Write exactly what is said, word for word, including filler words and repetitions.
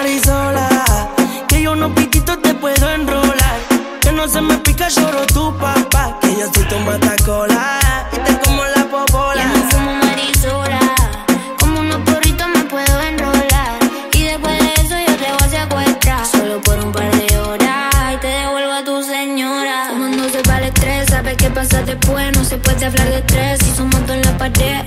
marisola, que yo no piquito te puedo enrolar. Que no se me pica, lloro tu papá, que yo soy tu matacola y te como la popola. Ya no fumo marisola, como unos porritos me puedo enrolar. Y después de eso yo te voy a secuestrar, solo por un par de horas, y te devuelvo a tu señora. Fumándose para el estrés, sabes qué pasa después. No se puede hablar de estrés si somos dos en la pared.